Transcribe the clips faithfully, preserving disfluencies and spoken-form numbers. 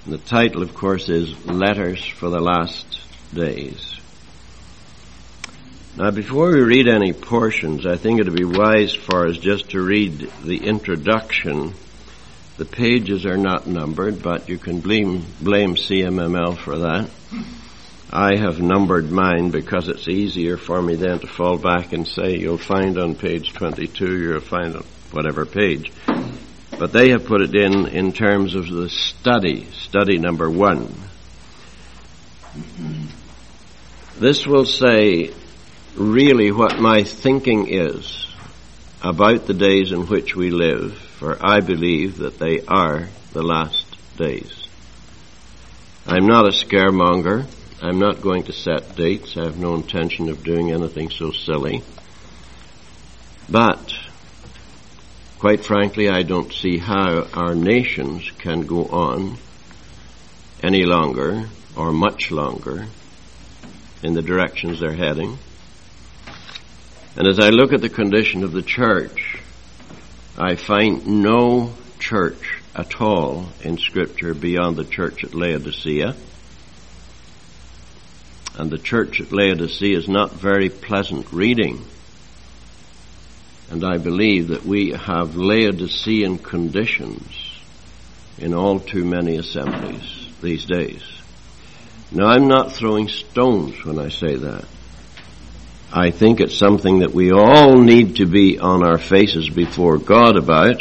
The title, of course, is Letters for the Last Days. Now, before we read any portions, I think it would be wise for us just to read the introduction. The pages are not numbered, but you can blame, blame C M M L for that. I have numbered mine because it's easier for me then to fall back and say, you'll find on page twenty-two, you'll find on whatever page. But they have put it in in terms of the study, study number one. This will say really what my thinking is about the days in which we live, for I believe that they are the last days. I'm not a scaremonger. I'm not going to set dates. I have no intention of doing anything so silly. But quite frankly, I don't see how our nations can go on any longer or much longer in the directions they're heading. And as I look at the condition of the church, I find no church at all in Scripture beyond the church at Laodicea. And the church at Laodicea is not very pleasant reading. And I believe that we have Laodicean conditions in all too many assemblies these days. Now, I'm not throwing stones when I say that. I think it's something that we all need to be on our faces before God about.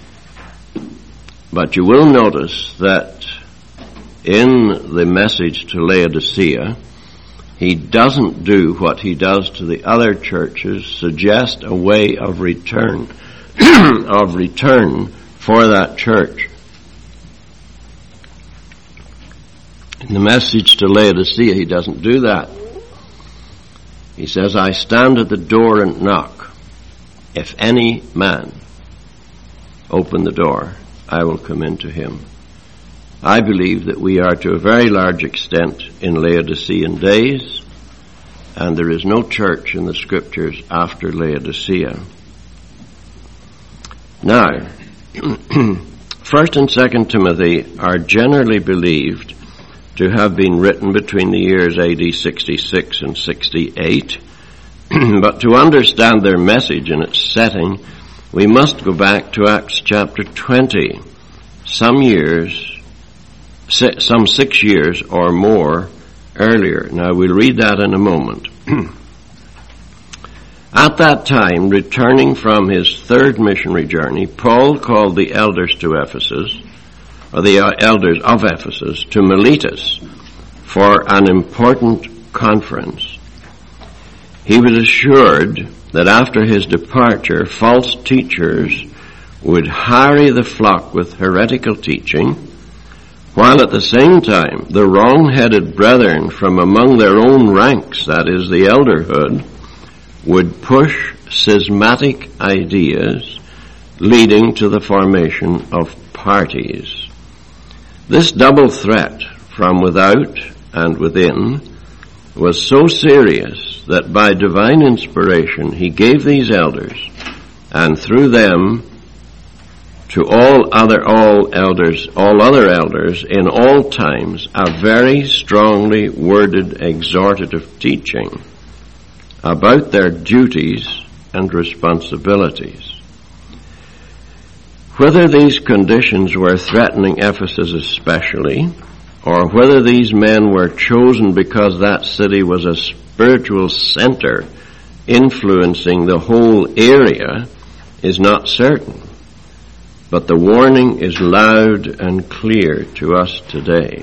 But you will notice that in the message to Laodicea, he doesn't do what he does to the other churches, suggest a way of return, of return for that church. In the message to Laodicea, he doesn't do that. He says, I stand at the door and knock. If any man open the door, I will come into him. I believe that we are to a very large extent in Laodicean days, and there is no church in the Scriptures after Laodicea. Now, First and Second Timothy are generally believed to have been written between the years A D sixty-six and sixty-eight, but to understand their message and its setting, we must go back to Acts chapter twenty, some years some six years or more earlier. Now, we'll read that in a moment. At that time, returning from his third missionary journey, Paul called the elders to Ephesus, or the elders of Ephesus, to Miletus for an important conference. He was assured that after his departure, false teachers would harry the flock with heretical teaching, while at the same time the wrong-headed brethren from among their own ranks, that is, the elderhood, would push schismatic ideas leading to the formation of parties. This double threat from without and within was so serious that by divine inspiration he gave these elders, and through them to all other all elders, all other elders in all times, a very strongly worded exhortative teaching about their duties and responsibilities. Whether these conditions were threatening Ephesus especially, or whether these men were chosen because that city was a spiritual center influencing the whole area, is not certain. But the warning is loud and clear to us today.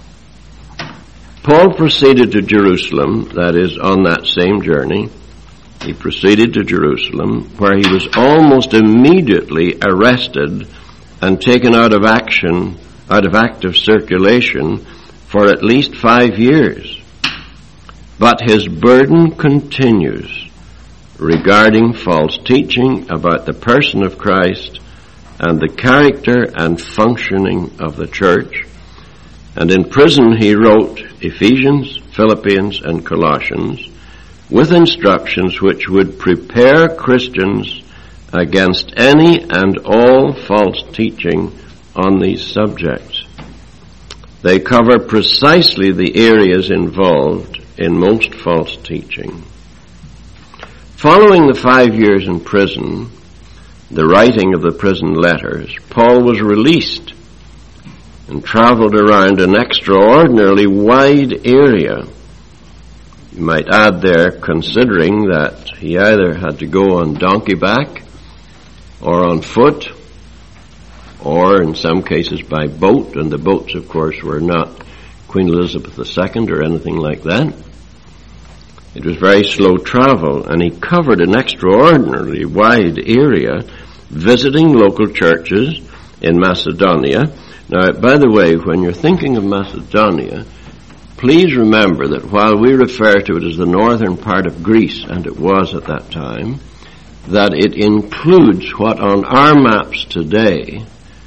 Paul proceeded to Jerusalem, that is, on that same journey. He proceeded to Jerusalem, where he was almost immediately arrested and taken out of action, out of active circulation for at least five years. But his burden continues regarding false teaching about the person of Christ and the character and functioning of the church. And in prison he wrote Ephesians, Philippians, and Colossians with instructions which would prepare Christians against any and all false teaching on these subjects. They cover precisely the areas involved in most false teaching. Following the five years in prison, the writing of the prison letters, Paul was released and traveled around an extraordinarily wide area. You might add there, considering that he either had to go on donkey back or on foot, or in some cases by boat, and the boats, of course, were not Queen Elizabeth the Second or anything like that. It was very slow travel, and he covered an extraordinarily wide area, visiting local churches in Macedonia. Now, by the way, when you're thinking of Macedonia, please remember that while we refer to it as the northern part of Greece, and it was at that time, that it includes what on our maps today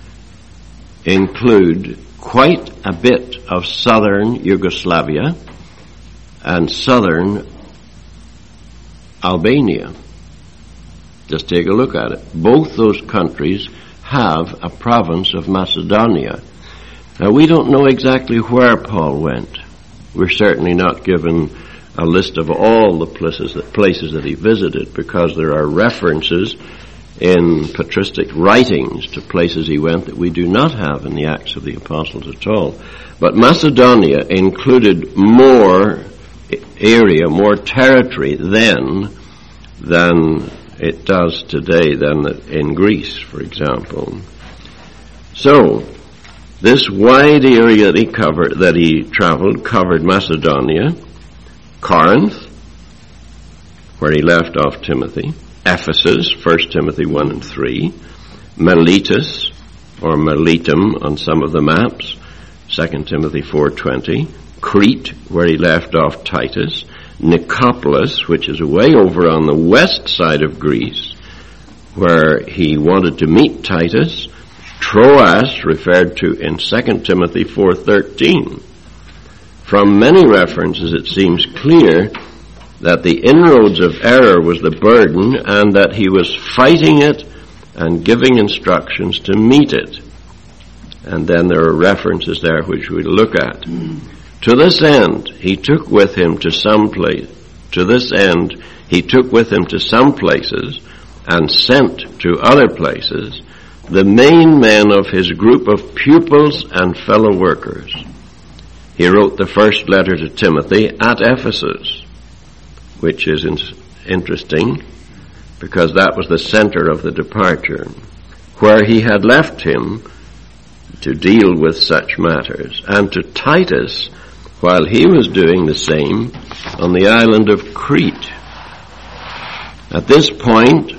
include quite a bit of southern Yugoslavia and southern Albania. Just take a look at it. Both those countries have a province of Macedonia. Now, we don't know exactly where Paul went. We're certainly not given a list of all the places that, places that he visited, because there are references in patristic writings to places he went that we do not have in the Acts of the Apostles at all. But Macedonia included more area, more territory then than it does today, than in Greece, for example. So, this wide area that he covered, that he traveled, covered Macedonia, Corinth, where he left off Timothy, Ephesus, First Timothy one and three, Miletus, or Miletum on some of the maps, Second Timothy four twenty, Crete, where he left off Titus, Nicopolis, which is way over on the west side of Greece, where he wanted to meet Titus, Troas, referred to in Second Timothy four thirteen. From many references, it seems clear that the inroads of error was the burden, and that he was fighting it and giving instructions to meet it. And then there are references there which we'll look at. To this end, he took with him to some place. To this end, he took with him to some places and sent to other places the main men of his group of pupils and fellow workers. He wrote the first letter to Timothy at Ephesus, which is in- interesting because that was the center of the departure, where he had left him to deal with such matters, and to Titus, while he was doing the same on the island of Crete. At this point,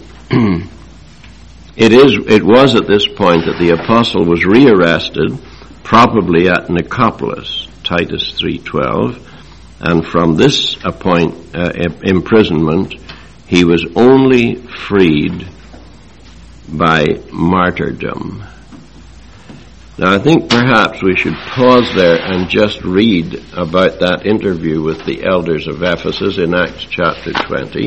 it is, it was at this point that the apostle was rearrested, probably at Nicopolis, Titus three twelve, and from this appoint, uh, imprisonment, he was only freed by martyrdom. Now, I think perhaps we should pause there and just read about that interview with the elders of Ephesus in Acts chapter twenty.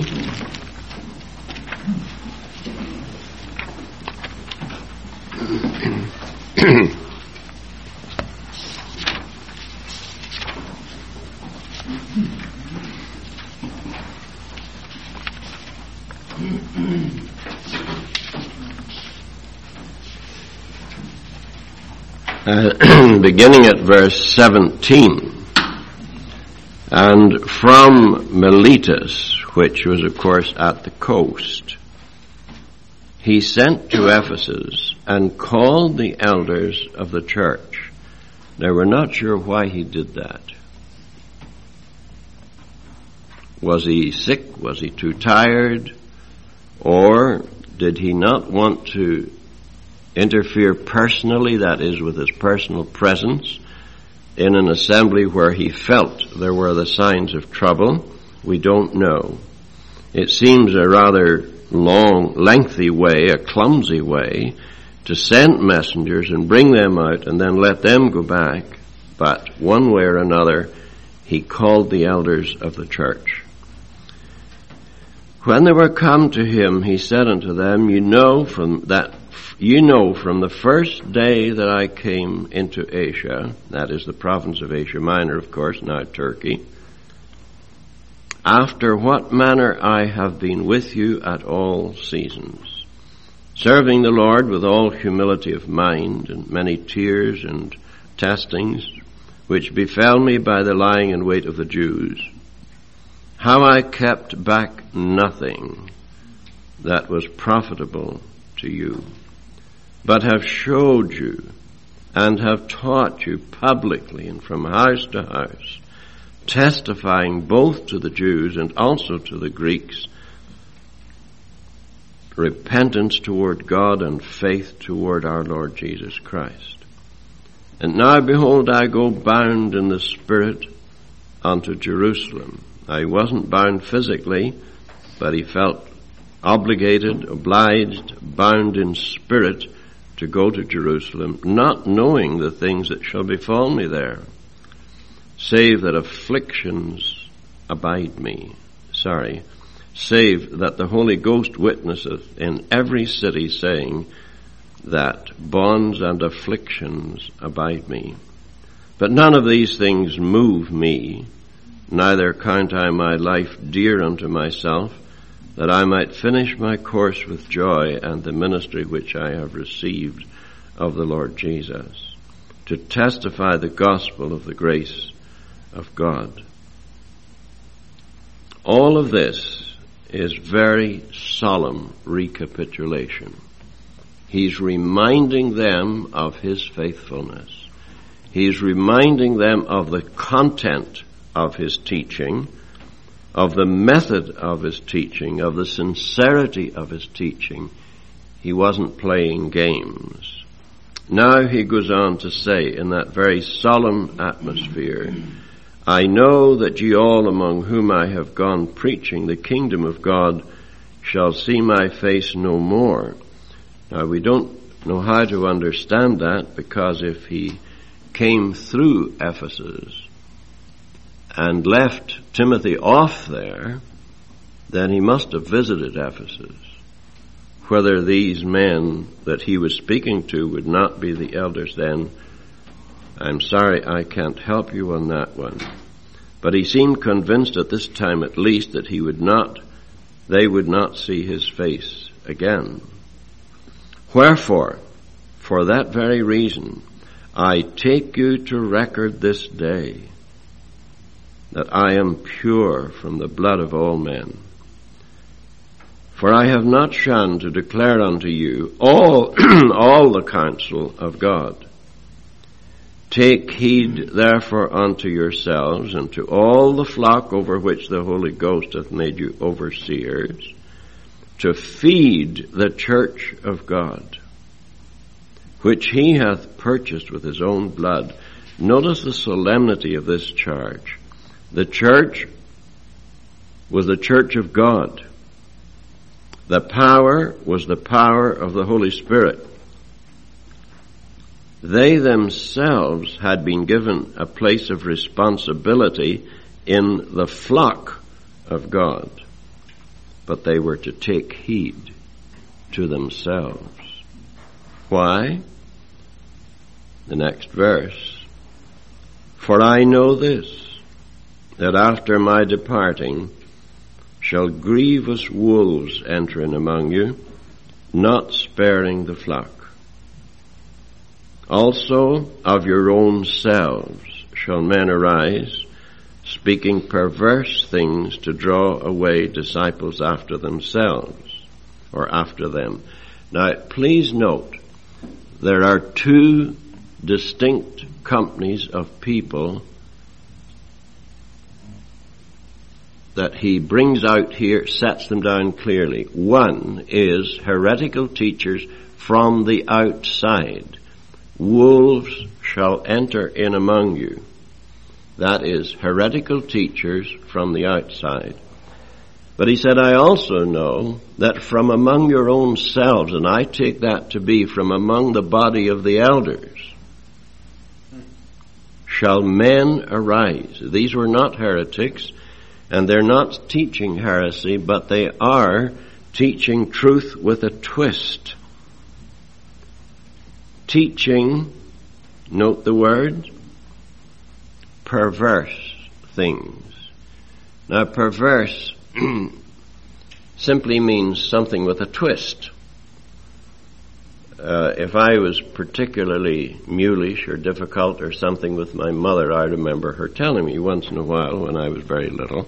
Uh, beginning at verse seventeen. And from Miletus, which was of course at the coast, he sent to Ephesus and called the elders of the church. Now, we're not sure why he did that. Was he sick? Was he too tired? Or did he not want to interfere personally, that is, with his personal presence, in an assembly where he felt there were the signs of trouble? We don't know. It seems a rather long, lengthy way, a clumsy way, to send messengers and bring them out and then let them go back. But one way or another, he called the elders of the church. When they were come to him, he said unto them, You know from that you know from the first day that I came into Asia, that is the province of Asia Minor, of course, now Turkey, after what manner I have been with you at all seasons, serving the Lord with all humility of mind and many tears and testings, which befell me by the lying in wait of the Jews, how I kept back nothing that was profitable to you, but have showed you and have taught you publicly and from house to house, testifying both to the Jews and also to the Greeks, repentance toward God and faith toward our Lord Jesus Christ. And now behold, I go bound in the Spirit unto Jerusalem. Now, he wasn't bound physically, but he felt obligated, obliged, bound in spirit to go to Jerusalem, not knowing the things that shall befall me there, save that afflictions abide me. Sorry, save that the Holy Ghost witnesseth in every city, saying that bonds and afflictions abide me. But none of these things move me, neither count I my life dear unto myself, that I might finish my course with joy and the ministry which I have received of the Lord Jesus, to testify the gospel of the grace of God. All of this is very solemn recapitulation. He's reminding them of his faithfulness. He's reminding them of the content of his teaching, of the method of his teaching, of the sincerity of his teaching. He wasn't playing games. Now he goes on to say in that very solemn atmosphere, I know that ye all among whom I have gone preaching the kingdom of God shall see my face no more. Now we don't know how to understand that, because if he came through Ephesus and left Timothy off there, then he must have visited Ephesus. Whether these men that he was speaking to would not be the elders then, I'm sorry I can't help you on that one. But he seemed convinced at this time at least that he would not, they would not see his face again. Wherefore, for that very reason, I take you to record this day that I am pure from the blood of all men. For I have not shunned to declare unto you all, all the counsel of God. Take heed therefore unto yourselves and to all the flock over which the Holy Ghost hath made you overseers, to feed the church of God, which he hath purchased with his own blood. Notice the solemnity of this charge. The church was the church of God. The power was the power of the Holy Spirit. They themselves had been given a place of responsibility in the flock of God, but they were to take heed to themselves. Why? The next verse. For I know this, that after my departing shall grievous wolves enter in among you, not sparing the flock. Also of your own selves shall men arise, speaking perverse things to draw away disciples after themselves, or after them. Now, please note, there are two distinct companies of people that he brings out here, sets them down clearly. One is heretical teachers from the outside. Wolves shall enter in among you. That is heretical teachers from the outside. But he said, I also know that from among your own selves, and I take that to be from among the body of the elders, shall men arise. These were not heretics. And they're not teaching heresy, but they are teaching truth with a twist. Teaching, note the word, perverse things. Now, perverse simply means something with a twist. Uh, if I was particularly mulish or difficult or something with my mother, I remember her telling me once in a while when I was very little,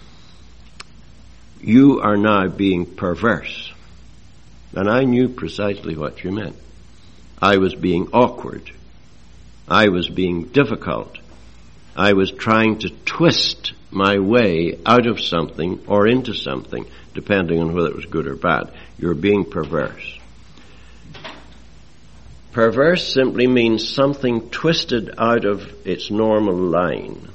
"You are now being perverse." And I knew precisely what she meant. I was being awkward. I was being difficult. I was trying to twist my way out of something or into something, depending on whether it was good or bad. You're being perverse. Perverse simply means something twisted out of its normal line.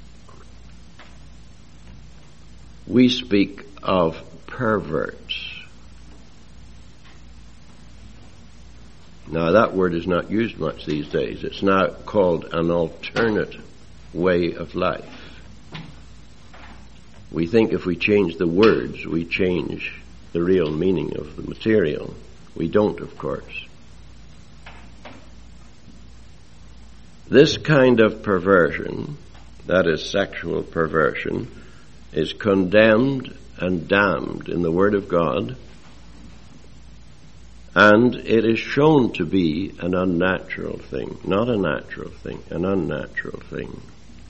We speak of perverts. Now, that word is not used much these days. It's now called an alternate way of life. We think if we change the words, we change the real meaning of the material. We don't, of course. This kind of perversion, that is sexual perversion, is condemned and damned in the Word of God, and it is shown to be an unnatural thing, not a natural thing, an unnatural thing.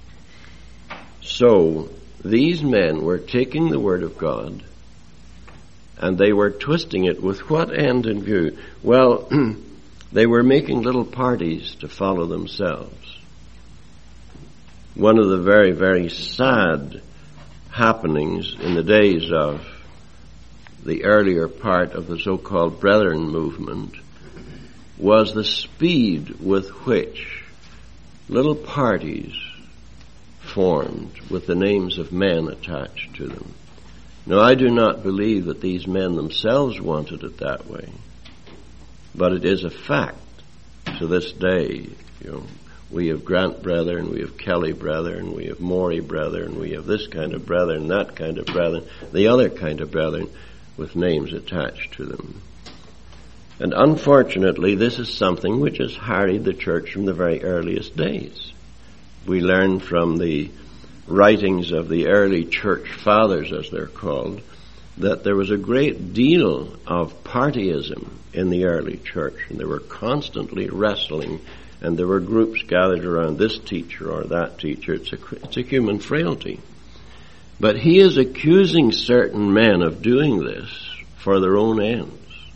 So, these men were taking the Word of God and they were twisting it with what end in view? Well, they were making little parties to follow themselves. One of the very, very sad happenings in the days of the earlier part of the so-called Brethren movement was the speed with which little parties formed with the names of men attached to them. Now, I do not believe that these men themselves wanted it that way, but it is a fact to this day. You know, we have Grant Brethren, we have Kelly Brethren, we have Morey Brethren, we have this kind of brethren, that kind of brethren, the other kind of brethren with names attached to them. And unfortunately, this is something which has harried the church from the very earliest days. We learn from the writings of the early church fathers, as they're called, that there was a great deal of partyism in the early church, and they were constantly wrestling, and there were groups gathered around this teacher or that teacher. It's a, it's a human frailty. But he is accusing certain men of doing this for their own ends.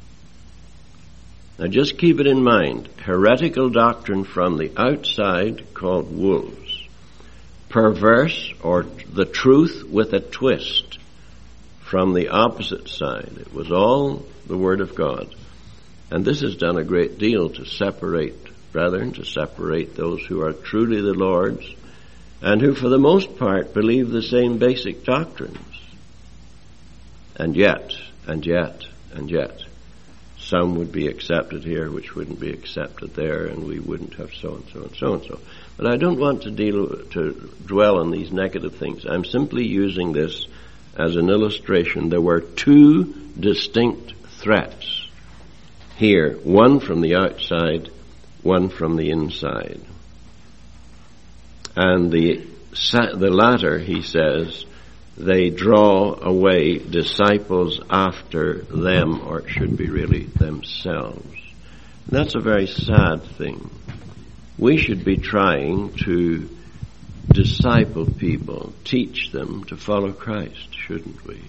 Now just keep it in mind, heretical doctrine from the outside called wolves, perverse or the truth with a twist from the opposite side. It was all the Word of God. And this has done a great deal to separate brethren, to separate those who are truly the Lord's and who for the most part believe the same basic doctrines. And yet, and yet, and yet, some would be accepted here which wouldn't be accepted there, and we wouldn't have so and so and so and so. But I don't want to deal to dwell on these negative things. I'm simply using this as an illustration. There were two distinct threats here, one from the outside, one from the inside. And the the latter, he says, they draw away disciples after them, or it should be really themselves. And that's a very sad thing. We should be trying to disciple people, teach them to follow Christ, shouldn't we?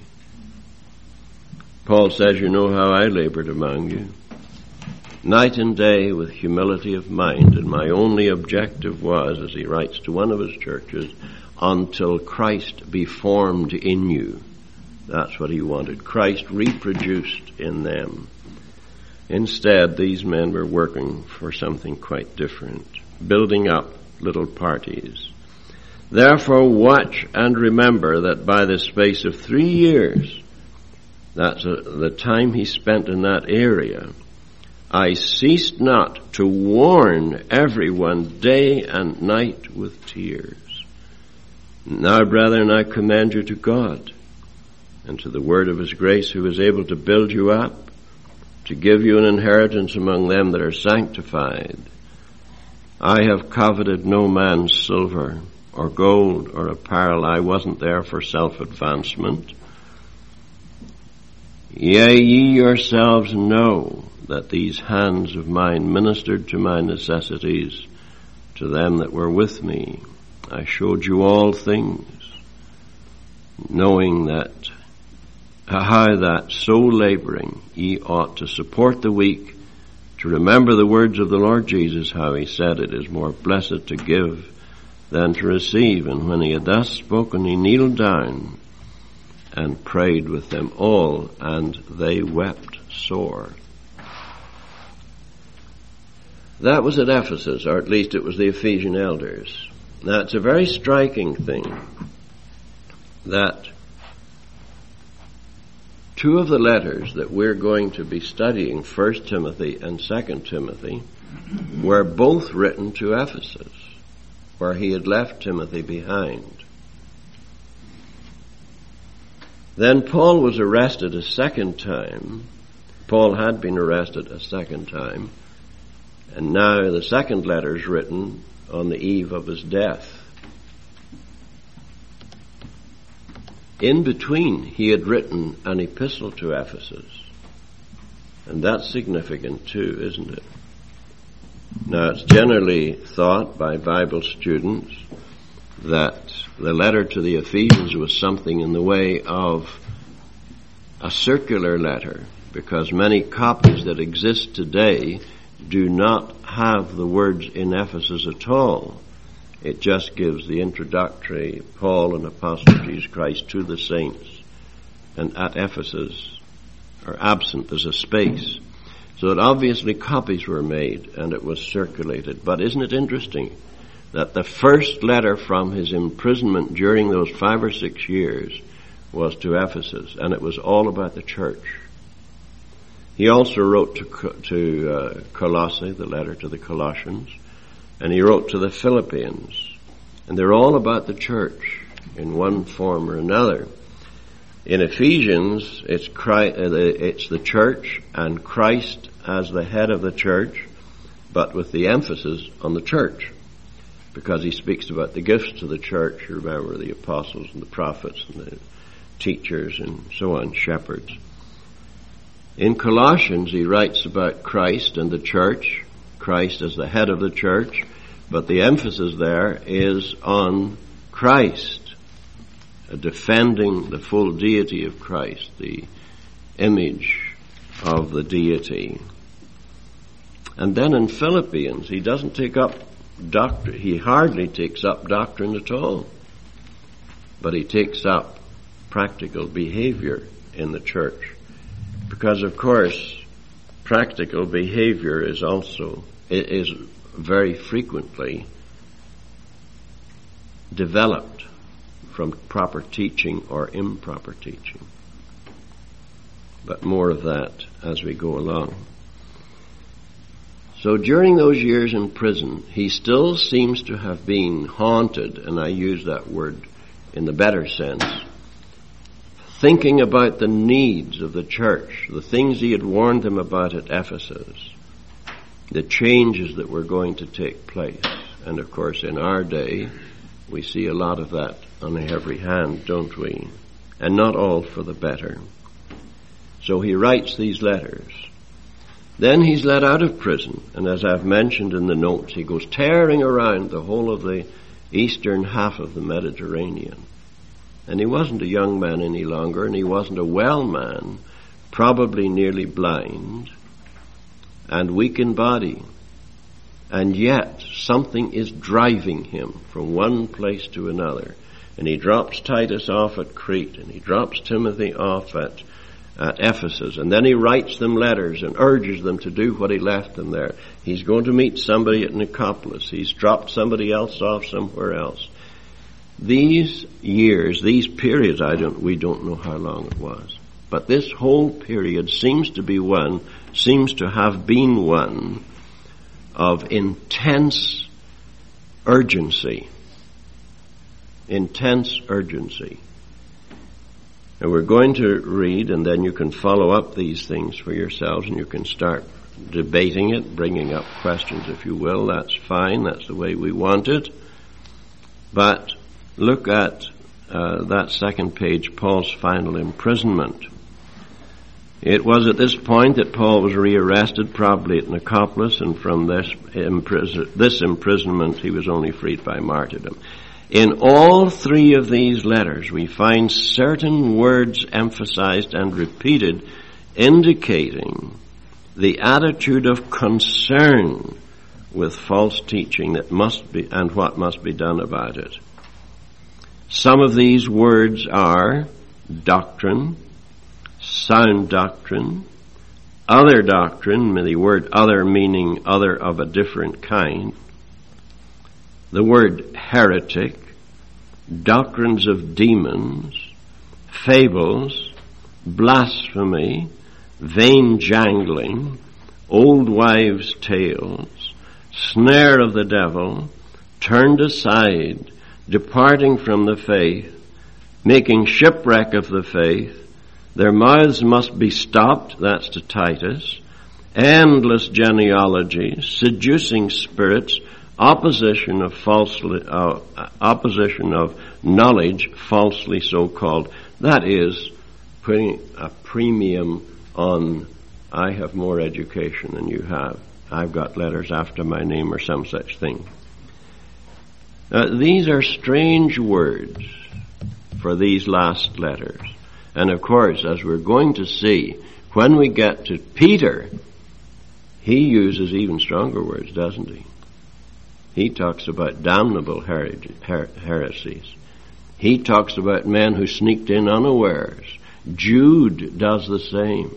Paul says, you know how I labored among you, night and day with humility of mind, and my only objective was, as he writes to one of his churches, until Christ be formed in you. That's what he wanted. Christ reproduced in them. Instead, these men were working for something quite different, building up little parties. Therefore, watch and remember that by the space of three years, that's a, the time he spent in that area, I ceased not to warn everyone day and night with tears. Now, brethren, I commend you to God and to the word of his grace, who is able to build you up, to give you an inheritance among them that are sanctified. I have coveted no man's silver or gold or apparel. I wasn't there for self-advancement. Yea, ye yourselves know that these hands of mine ministered to my necessities, to them that were with me. I showed you all things, knowing that how that so laboring ye ought to support the weak, to remember the words of the Lord Jesus, how he said, it is more blessed to give than to receive. And when he had thus spoken, he kneeled down and prayed with them all, and they wept sore. That was at Ephesus, or at least it was the Ephesian elders. Now, it's a very striking thing that two of the letters that we're going to be studying, First Timothy and Second Timothy, were both written to Ephesus, where he had left Timothy behind. Then Paul was arrested a second time. Paul had been arrested a second time, and now the second letter is written on the eve of his death. In between, he had written an epistle to Ephesus. And that's significant too, isn't it? Now, it's generally thought by Bible students that the letter to the Ephesians was something in the way of a circular letter, because many copies that exist today do not have the words in Ephesus at all. It just gives the introductory, Paul, an apostle of Jesus Christ, to the saints. And at Ephesus, or absent, there's a space. So that obviously copies were made and it was circulated. But isn't it interesting that the first letter from his imprisonment during those five or six years was to Ephesus, and it was all about the church. He also wrote to, to uh, Colossae, the letter to the Colossians, and he wrote to the Philippians. And they're all about the church in one form or another. In Ephesians, it's Christ, uh, it's the church and Christ as the head of the church, but with the emphasis on the church, because he speaks about the gifts to the church. You remember the apostles and the prophets and the teachers and so on, shepherds. In Colossians, he writes about Christ and the church, Christ as the head of the church, but the emphasis there is on Christ, defending the full deity of Christ, the image of the deity. And then in Philippians, he doesn't take up doctrine, he hardly takes up doctrine at all, but he takes up practical behavior in the church. Because, of course, practical behavior is also, is very frequently developed from proper teaching or improper teaching. But more of that as we go along. So during those years in prison, he still seems to have been haunted, and I use that word in the better sense, thinking about the needs of the church, the things he had warned them about at Ephesus, the changes that were going to take place. And of course, in our day, we see a lot of that on every hand, don't we? And not all for the better. So he writes these letters. Then he's let out of prison, and as I've mentioned in the notes, he goes tearing around the whole of the eastern half of the Mediterranean. And he wasn't a young man any longer, and he wasn't a well man, probably nearly blind and weak in body. And yet something is driving him from one place to another. And he drops Titus off at Crete, and he drops Timothy off at, at Ephesus, and then he writes them letters and urges them to do what he left them there. He's going to meet somebody at Nicopolis. He's dropped somebody else off somewhere else. These years, these periods, I don't, we don't know how long it was, but this whole period seems to be one, seems to have been one of intense urgency intense urgency. And we're going to read, and then you can follow up these things for yourselves, and you can start debating it, bringing up questions, if you will. That's fine. That's the way we want it. But look at uh, that second page, Paul's final imprisonment. It was at this point that Paul was rearrested, probably at Nicopolis, and from this, impris- this imprisonment he was only freed by martyrdom. In all three of these letters we find certain words emphasized and repeated, indicating the attitude of concern with false teaching that must be, and what must be done about it. Some of these words are doctrine, sound doctrine, other doctrine, the word other meaning other of a different kind, the word heretic, doctrines of demons, fables, blasphemy, vain jangling, old wives' tales, snare of the devil, turned aside, departing from the faith, making shipwreck of the faith. Their mouths must be stopped, that's to Titus, endless genealogies, seducing spirits, opposition of falsely, uh, opposition of knowledge, falsely so called. That is putting a premium on, I have more education than you have. I've got letters after my name or some such thing. Uh, these are strange words for these last letters. And of course, as we're going to see, when we get to Peter, he uses even stronger words, doesn't he? He talks about damnable her- her- heresies. He talks about men who sneaked in unawares. Jude does the same.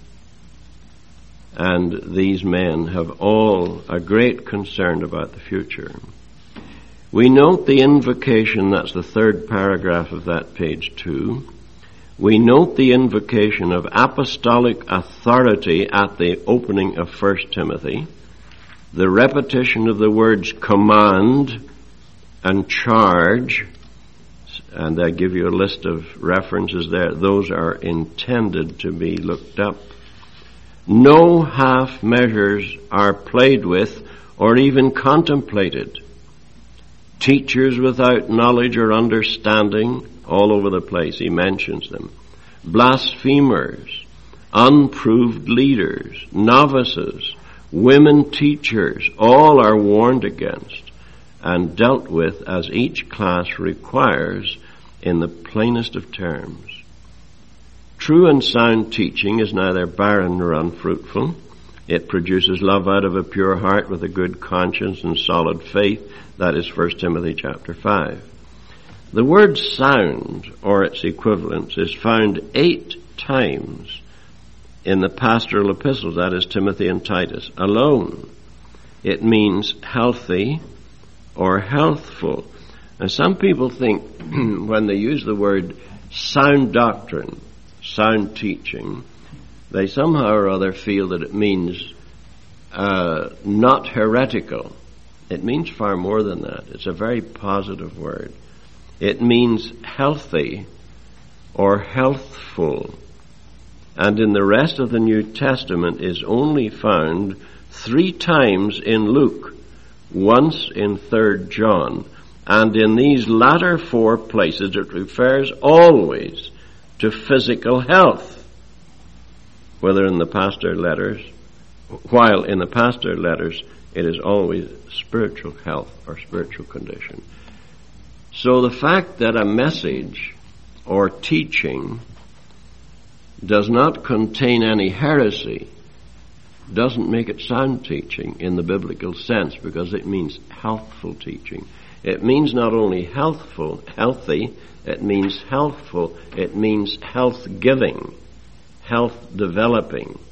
And these men have all a great concern about the future. We note the invocation, that's the third paragraph of that page two. We note the invocation of apostolic authority at the opening of First Timothy, the repetition of the words command and charge, and I give you a list of references there. Those are intended to be looked up. No half measures are played with or even contemplated. Teachers without knowledge or understanding, all over the place, he mentions them. Blasphemers, unproved leaders, novices, women teachers, all are warned against and dealt with as each class requires in the plainest of terms. True and sound teaching is neither barren nor unfruitful. It produces love out of a pure heart with a good conscience and solid faith. That is First Timothy chapter five. The word sound, or its equivalents, is found eight times in the pastoral epistles, that is Timothy and Titus, alone. It means healthy or healthful. And some people think when they use the word sound doctrine, sound teaching, they somehow or other feel that it means uh, not heretical. It means far more than that. It's a very positive word. It means healthy or healthful. And in the rest of the New Testament is only found three times in Luke, once in Third John. And in these latter four places it refers always to physical health. Whether in the pastor letters, while in the pastor letters it is always spiritual health or spiritual condition. So the fact that a message or teaching does not contain any heresy doesn't make it sound teaching in the biblical sense, because it means healthful teaching. It means not only healthful, healthy, it means healthful, it means health-giving, health-developing.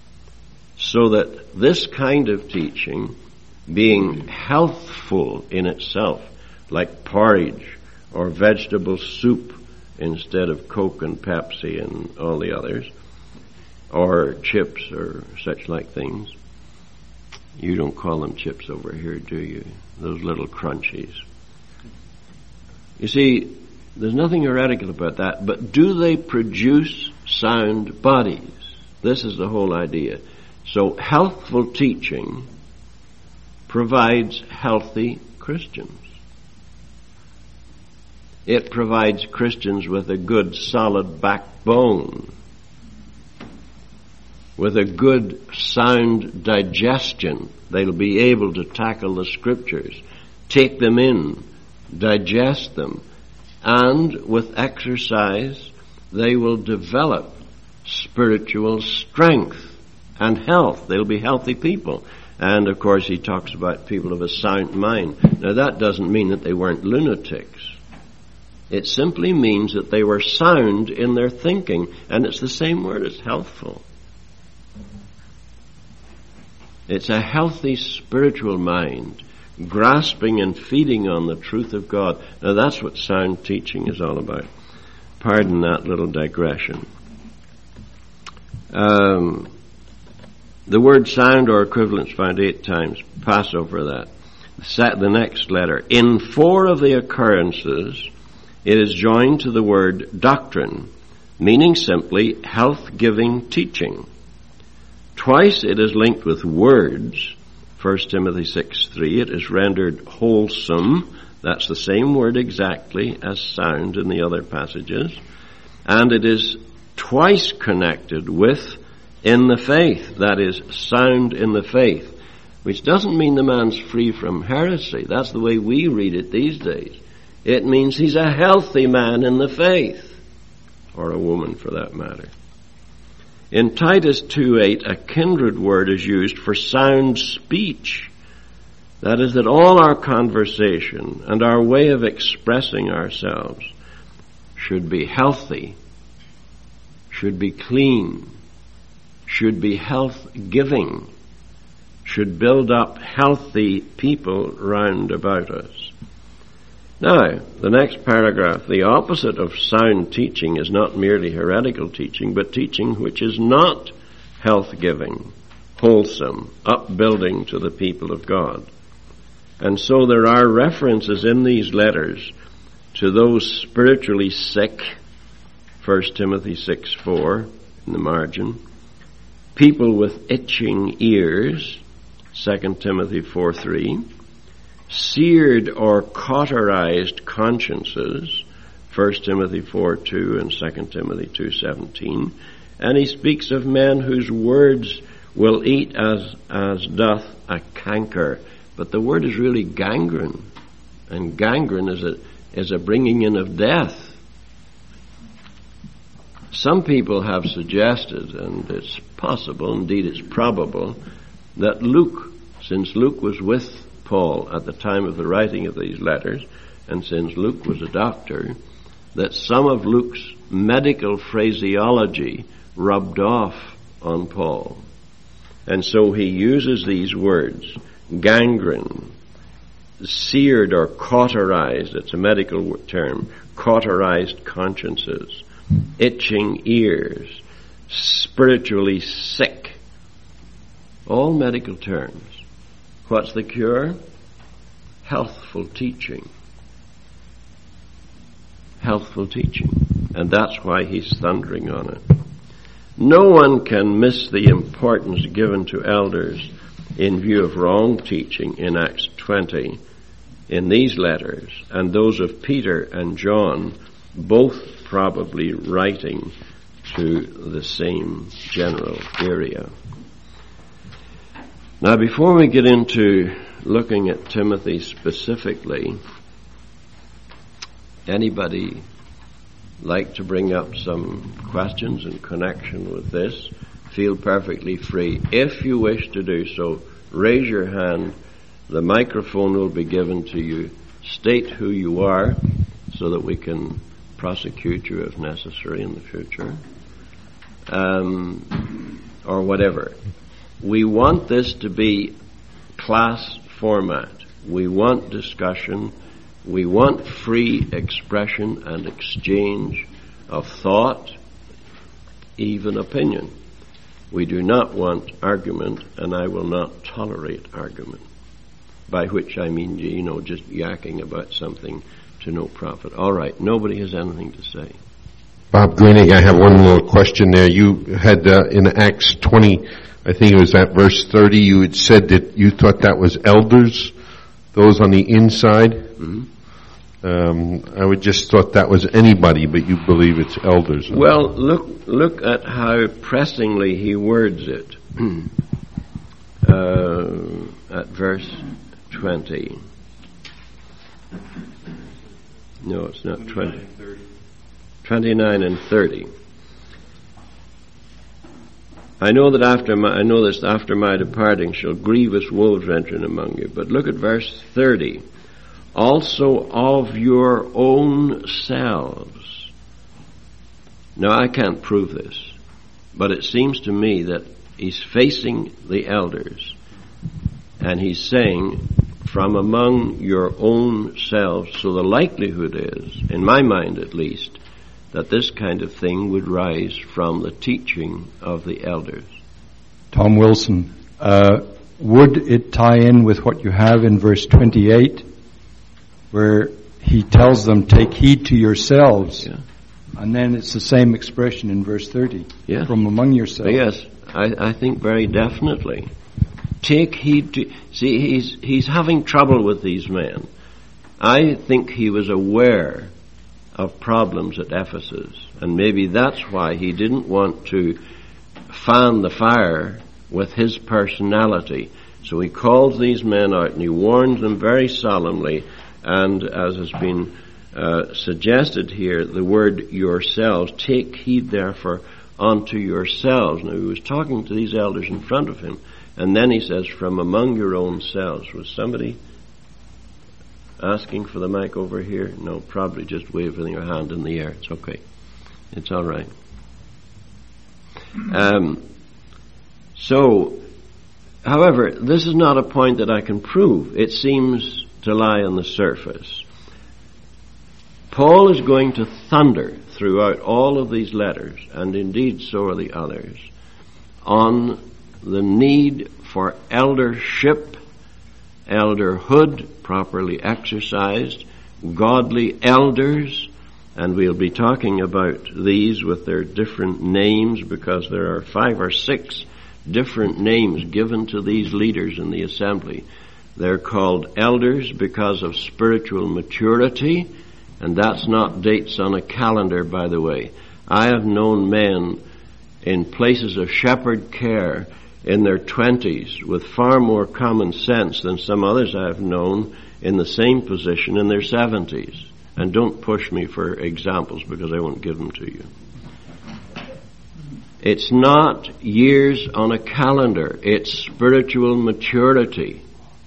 So that this kind of teaching, being healthful in itself, like porridge or vegetable soup instead of Coke and Pepsi and all the others, or chips or such like things. You don't call them chips over here, do you? Those little crunchies. You see, there's nothing heretical about that, but do they produce sound bodies? This is the whole idea. So healthful teaching provides healthy Christians. It provides Christians with a good, solid backbone, with a good, sound digestion. They'll be able to tackle the Scriptures, take them in, digest them, and with exercise they will develop spiritual strength and health. They'll be healthy people. And of course he talks about people of a sound mind. Now that doesn't mean that they weren't lunatics. It simply means that they were sound in their thinking, and it's the same word as healthful. It's a healthy spiritual mind, grasping and feeding on the truth of God. Now that's what sound teaching is all about. Pardon that little digression. Um, the word sound or equivalent is found eight times. Pass over that. The next letter. In four of the occurrences, it is joined to the word doctrine, meaning simply health-giving teaching. Twice it is linked with words. First Timothy six three, it is rendered wholesome. That's the same word exactly as sound in the other passages. And it is twice connected with in the faith. That is, sound in the faith. Which doesn't mean the man's free from heresy. That's the way we read it these days. It means he's a healthy man in the faith. Or a woman for that matter. In Titus two eight, a kindred word is used for sound speech. That is, that all our conversation and our way of expressing ourselves should be healthy, should be clean, should be health-giving, should build up healthy people round about us. Now, the next paragraph, the opposite of sound teaching is not merely heretical teaching, but teaching which is not health-giving, wholesome, upbuilding to the people of God. And so there are references in these letters to those spiritually sick, First Timothy six four in the margin, people with itching ears, Second Timothy four three, seared or cauterized consciences, First Timothy four two and Second Timothy two seventeen, and he speaks of men whose words will eat as as doth a canker. But the word is really gangrene, and gangrene is a is a bringing in of death. Some people have suggested, and it's possible, indeed it's probable, that Luke, since Luke was with Paul at the time of the writing of these letters, and since Luke was a doctor, that some of Luke's medical phraseology rubbed off on Paul. And so he uses these words, gangrene, seared or cauterized, it's a medical term, cauterized consciences, itching ears, spiritually sick, all medical terms. What's the cure? Healthful teaching. Healthful teaching. And that's why he's thundering on it. No one can miss the importance given to elders in view of wrong teaching in Acts twenty in these letters, and those of Peter and John, both probably writing to the same general area. Now, before we get into looking at Timothy specifically, anybody like to bring up some questions in connection with this? Feel perfectly free. If you wish to do so, raise your hand. The microphone will be given to you. State who you are so that we can prosecute you if necessary in the future. Um, or whatever. We want this to be class format. We want discussion. We want free expression and exchange of thought, even opinion. We do not want argument, and I will not tolerate argument. by which I mean, you know, just yakking about something to no profit. All right, nobody has anything to say. Bob Greening, I have one little question there. You had uh, in Acts twenty, I think it was at verse thirty, you had said that you thought that was elders, those on the inside. Mm-hmm. Um, I would just thought that was anybody, but you believe it's elders. Well, look look at how pressingly he words it. uh, at verse twenty. No, it's not twenty. twenty-nine and thirty. I know that after my, I know this after my departing shall grievous wolves enter in among you. But look at verse thirty. Also of your own selves. Now I can't prove this, but it seems to me that he's facing the elders and he's saying from among your own selves. So the likelihood is, in my mind at least, that this kind of thing would rise from the teaching of the elders. Tom Wilson, uh, would it tie in with what you have in verse twenty-eight, where he tells them, take heed to yourselves, yeah. And then it's the same expression in verse thirty, yeah. From among yourselves. Yes, I, I think very definitely. Take heed to... See, he's, he's having trouble with these men. I think he was aware of problems at Ephesus, and maybe that's why he didn't want to fan the fire with his personality. So he calls these men out and he warns them very solemnly, and as has been uh, suggested here, the word yourselves, take heed therefore unto yourselves. Now he was talking to these elders in front of him, and then he says, from among your own selves. Was somebody asking for the mic over here? No, probably just waving your hand in the air. It's okay. It's all right. Um, so, however, this is not a point that I can prove. It seems to lie on the surface. Paul is going to thunder throughout all of these letters, and indeed so are the others, on the need for eldership, elderhood, properly exercised, godly elders, and we'll be talking about these with their different names, because there are five or six different names given to these leaders in the assembly. They're called elders because of spiritual maturity, and that's not dates on a calendar, by the way. I have known men in places of shepherd care in their twenties with far more common sense than some others I have known in the same position in their seventies. And don't push me for examples because I won't give them to you. It's not years on a calendar. It's spiritual maturity,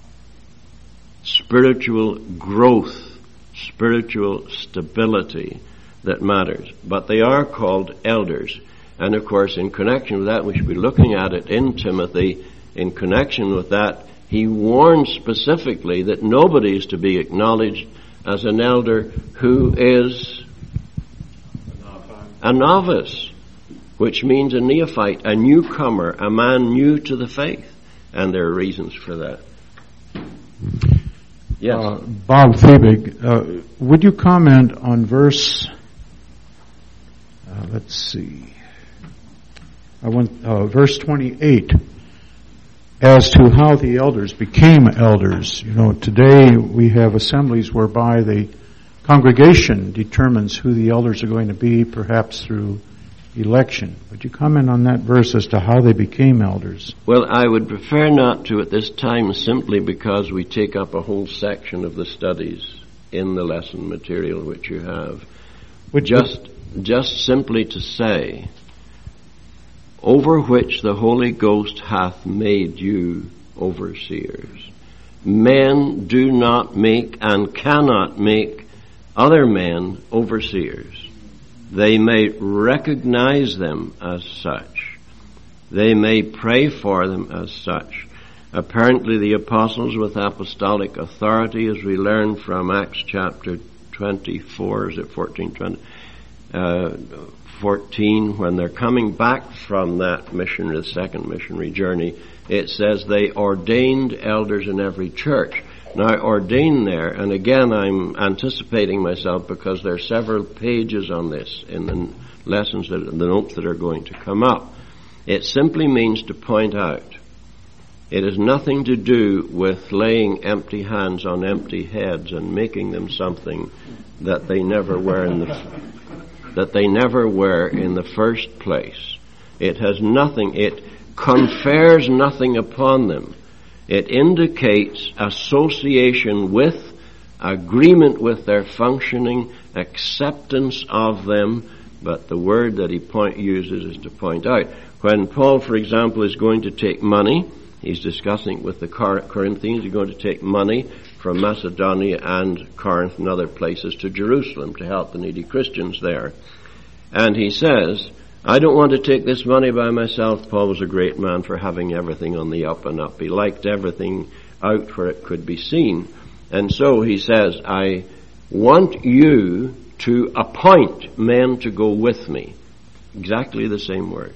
spiritual growth, spiritual stability that matters. But they are called elders. And of course, in connection with that, we should be looking at it in Timothy. In connection with that, he warns specifically that nobody is to be acknowledged as an elder who is a novice, which means a neophyte, a newcomer, a man new to the faith. And there are reasons for that. Yes. Uh, Bob Fiebig, uh, would you comment on verse, uh, let's see, I want, uh, verse twenty-eight, as to how the elders became elders. You know, today we have assemblies whereby the congregation determines who the elders are going to be, perhaps through election. Would you comment on that verse as to how they became elders? Well, I would prefer not to at this time, simply because we take up a whole section of the studies in the lesson material which you have. Would just, you? just simply to say, over which the Holy Ghost hath made you overseers. Men do not make and cannot make other men overseers. They may recognize them as such. They may pray for them as such. Apparently the apostles with apostolic authority, as we learn from Acts chapter twenty-four, is it fourteen, twenty, uh, fourteen, when they're coming back from that missionary, the second missionary journey, it says they ordained elders in every church. Now, ordain there, and again I'm anticipating myself because there are several pages on this in the lessons, that, the notes that are going to come up. It simply means to point out. It has nothing to do with laying empty hands on empty heads and making them something that they never were in the that they never were in the first place. It has nothing. It confers nothing upon them. It indicates association with, agreement with their functioning, acceptance of them. But the word that he point uses is to point out. When Paul, for example, is going to take money. He's discussing with the Corinthians, he's going to take money from Macedonia and Corinth and other places to Jerusalem to help the needy Christians there. And he says, I don't want to take this money by myself. Paul was a great man for having everything on the up and up. He liked everything out where it could be seen. And so he says, I want you to appoint men to go with me. Exactly the same word.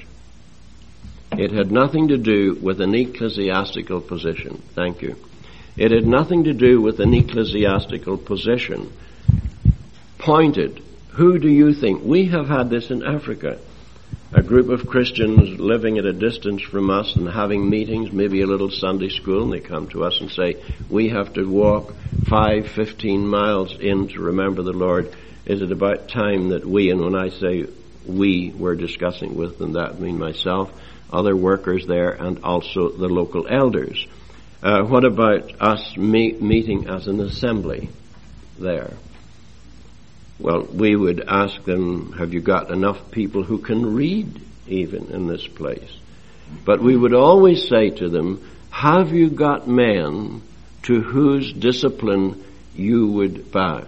It had nothing to do with an ecclesiastical position. Thank you. It had nothing to do with an ecclesiastical position. Pointed. Who do you think? We have had this in Africa. A group of Christians living at a distance from us and having meetings, maybe a little Sunday school, and they come to us and say, we have to walk five, fifteen miles in to remember the Lord. Is it about time that we, and when I say we, we're discussing with them, that mean myself, other workers there, and also the local elders. Uh, what about us meet, meeting as an assembly there? Well, we would ask them, have you got enough people who can read even in this place? But we would always say to them, have you got men to whose discipline you would bow?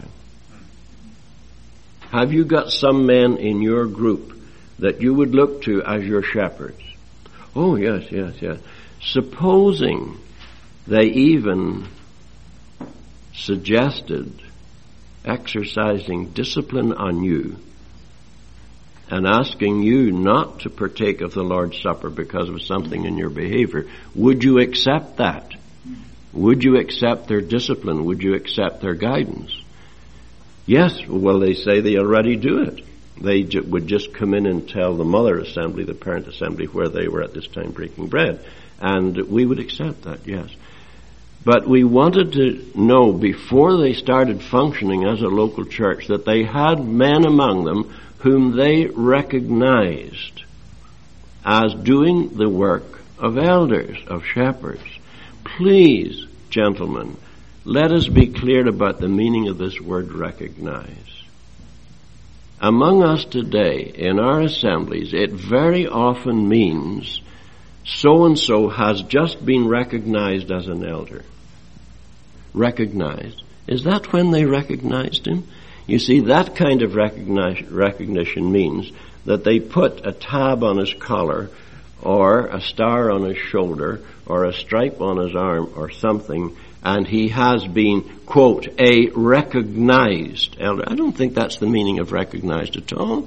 Have you got some men in your group that you would look to as your shepherds? Oh, yes, yes, yes. Supposing they even suggested exercising discipline on you and asking you not to partake of the Lord's Supper because of something in your behavior, would you accept that? Would you accept their discipline? Would you accept their guidance? Yes, well, they say they already do it. They ju- would just come in and tell the mother assembly, the parent assembly, where they were at this time breaking bread. And we would accept that, yes. But we wanted to know before they started functioning as a local church that they had men among them whom they recognized as doing the work of elders, of shepherds. Please, gentlemen, let us be clear about the meaning of this word recognize. Among us today, in our assemblies, it very often means so-and-so has just been recognized as an elder. Recognized. Is that when they recognized him? You see, that kind of recognition means that they put a tab on his collar or a star on his shoulder or a stripe on his arm or something, and he has been, quote, a recognized elder. I don't think that's the meaning of recognized at all.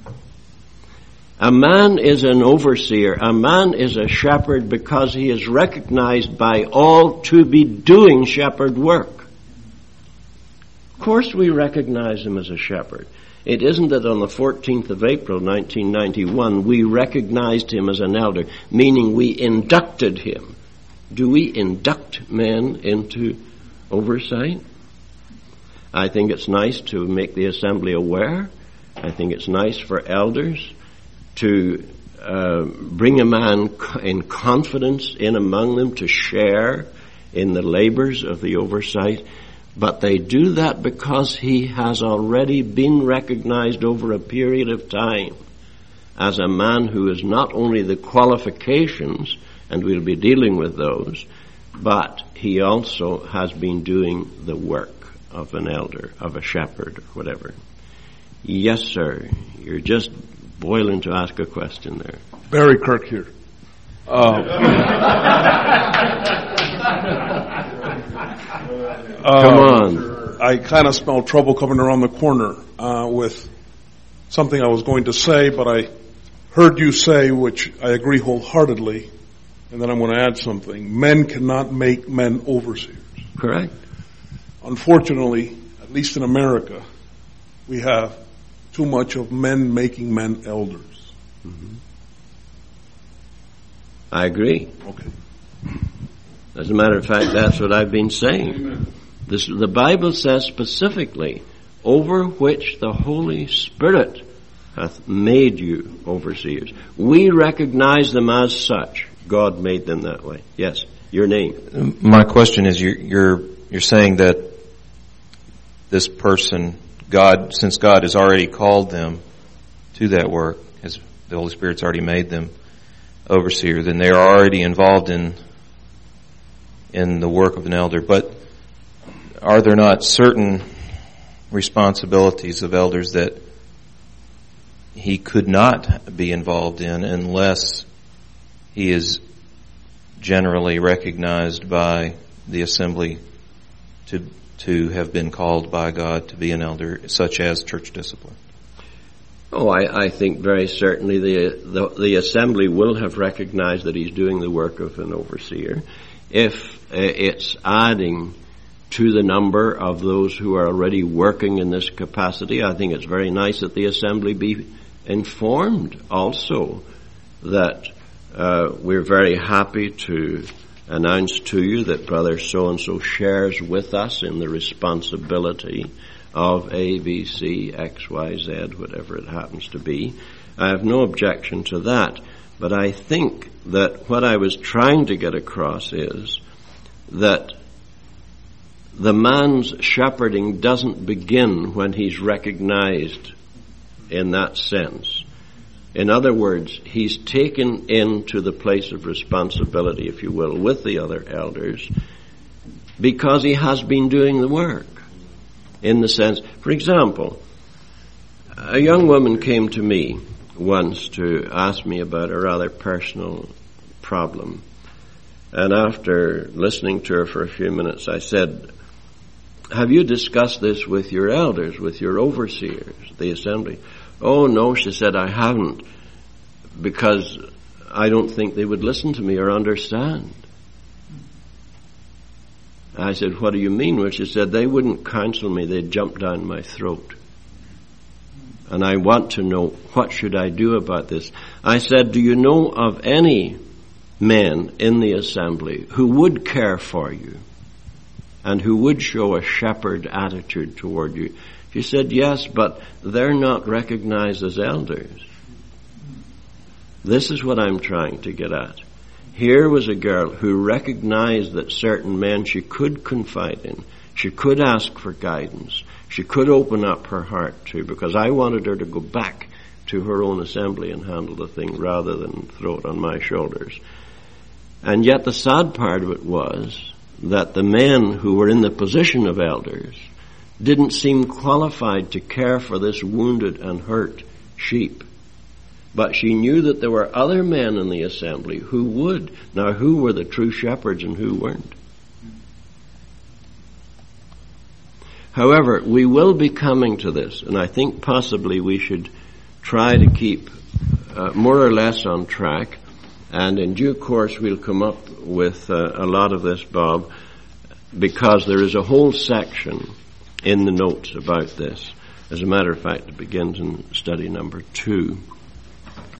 A man is an overseer. A man is a shepherd because he is recognized by all to be doing shepherd work. Of course we recognize him as a shepherd. It isn't that on the fourteenth of April, nineteen ninety-one, we recognized him as an elder, meaning we inducted him. Do we induct men into oversight? I think it's nice to make the assembly aware. I think it's nice for elders to uh, bring a man in confidence in among them to share in the labors of the oversight. But they do that because he has already been recognized over a period of time as a man who has not only the qualifications, and we'll be dealing with those, but he also has been doing the work of an elder, of a shepherd, or whatever. Yes, sir. You're just boiling to ask a question there. Barry Kirk here. Uh, Come on. I kind of smell trouble coming around the corner uh, with something I was going to say, but I heard you say, which I agree wholeheartedly, and then I'm going to add something. Men cannot make men overseers. Correct. unfortunately, at least in America, we have too much of men making men elders. Mm-hmm. I agree. Okay. As a matter of fact, that's what I've been saying. This, the Bible says specifically, over which the Holy Spirit hath made you overseers. We recognize them as such. God made them that way. Yes, your name. My question is, you're, you're, you're saying that this person, God, since God has already called them to that work, as the Holy Spirit's already made them overseer, then they are already involved in in the work of an elder. But are there not certain responsibilities of elders that he could not be involved in unless he is generally recognized by the assembly to to have been called by God to be an elder, such as church discipline? Oh, I, I think very certainly the, the the assembly will have recognized that he's doing the work of an overseer. If uh, it's adding to the number of those who are already working in this capacity, I think it's very nice that the assembly be informed also that uh, we're very happy to announce to you that Brother so-and-so shares with us in the responsibility of A, B, C, X, Y, Z, whatever it happens to be. I have no objection to that, but I think that what I was trying to get across is that the man's shepherding doesn't begin when he's recognized in that sense. In other words, he's taken into the place of responsibility, if you will, with the other elders because he has been doing the work. In the sense, for example, a young woman came to me once to ask me about a rather personal problem. And after listening to her for a few minutes, I said, have you discussed this with your elders, with your overseers, the assembly? Oh, no, she said, I haven't, because I don't think they would listen to me or understand. I said, what do you mean? Well, she said, they wouldn't counsel me, they'd jump down my throat. And I want to know, what should I do about this? I said, do you know of any men in the assembly who would care for you and who would show a shepherd attitude toward you? She said, yes, but they're not recognized as elders. This is what I'm trying to get at. Here was a girl who recognized that certain men she could confide in. She could ask for guidance. She could open up her heart to, because I wanted her to go back to her own assembly and handle the thing rather than throw it on my shoulders. And yet the sad part of it was that the men who were in the position of elders didn't seem qualified to care for this wounded and hurt sheep. But she knew that there were other men in the assembly who would. Now, who were the true shepherds and who weren't? However, we will be coming to this, and I think possibly we should try to keep uh, more or less on track, and in due course we'll come up with uh, a lot of this, Bob, because there is a whole section in the notes about this. As a matter of fact, it begins in study number two.